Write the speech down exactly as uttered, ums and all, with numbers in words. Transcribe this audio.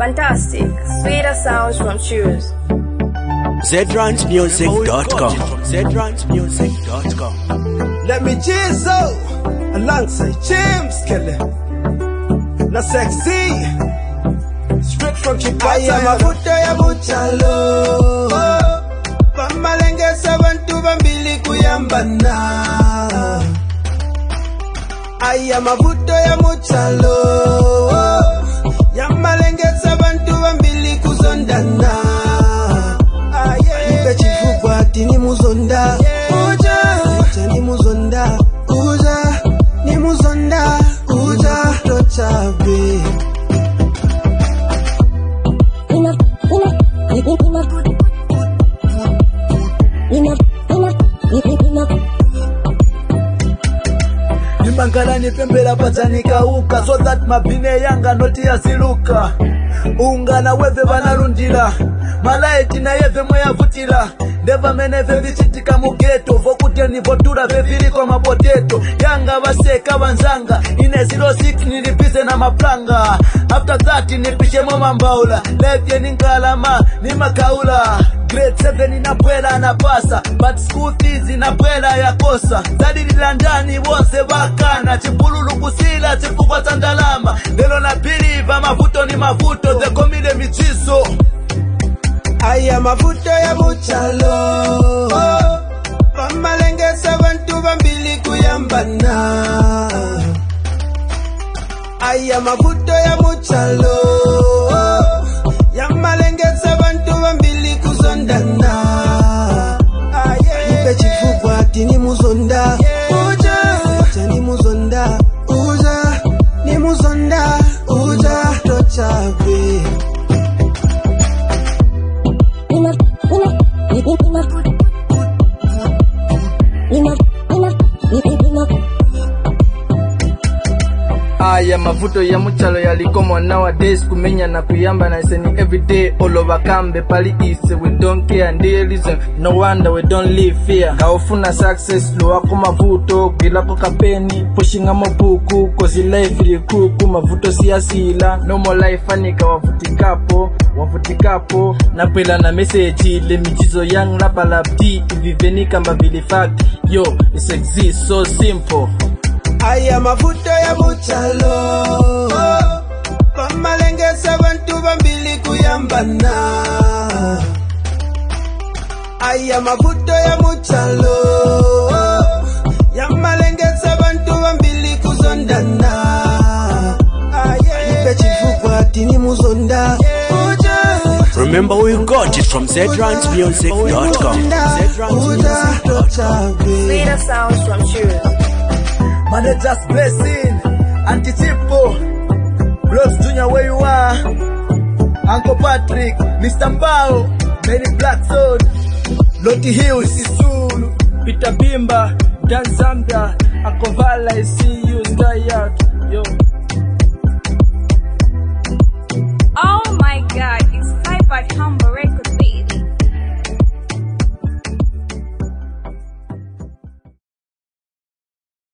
Fantastic, sweeter sounds from Choose. zedrance music dot com. zedrance music dot com. Let me jizzle alongside James Kelly. Na sexy, straight from Chipata. Aya mafuta ya muchalo, pamalengesa bantu bambili kuyambana. Aya mafuta ya muchalo, yamalengesa bantu bambili kuzondana. Ibe chifukwa ati ni muzonda, uja ni muzonda, uja ni muzonda, uja tochabe. Nimbangala nipembela patanika uka, so that mabine yanga noti yasiluka. Unga na weve banalundila, malaiti na yeve moya vutila. Ndeva meneve bichitika mugeto, vokutia nivotura veviri kwa mapoteto. Yanga baseka banzanga, ine zero six nilipize na maplanga. After that nipishe moma mbaula, lefye ningalama ni makaula. Grade seven inapwela na pasa, but school fees inapwela ya kosa. Zadili landani wose wakana, chipululu kusila chipukwa tandalama. Lelo na piliva mafuto ni mafuto, the komide michiso. Aya mafuta ya muchalo, pamalengesa bantu bambili kuyambana. Aya mafuta ya muchalo, yamalengesa bantu bambili kuzondana. Ibe chifukwa ati ni muzonda, uja ni muzonda, uja ni muzonda, uja tochabe. Aya mavuto ya muchalo yalikomo nowadays, kumenya na kuyamba na iseni everyday all over kambe pali ise. We don't care and they listen, no wonder we don't live fear. Kaufuna success luwako mavuto bila ko kapeni pushinga mabuku kozi life ili kuku mavuto siyasila. No more life anika wavutikapo wavutikapo na pela na message le mijizo yang lapa lapti viveni kamba vili fact. Yo, it's exist so simple. Aya mafuta ya muchalo, pamalengesa bantu bambili kuyambana. Aya mafuta ya muchalo, yamalengesa bantu bambili kuzondana. Ibe chifukwa ati ni muzonda, uja. Remember we got it from zedrance music dot com. zedrance music dot com. Sweeter sounds from Choose. Manager's blessing, Auntie Tipo, Blocks Junior where you are, Uncle Patrick, Mister Mbao, Benny Blackstone, Lottie Hills, Isulu, Peter Bimba, Dan Zambia, Uncle Vala, I see you, stay out, yo.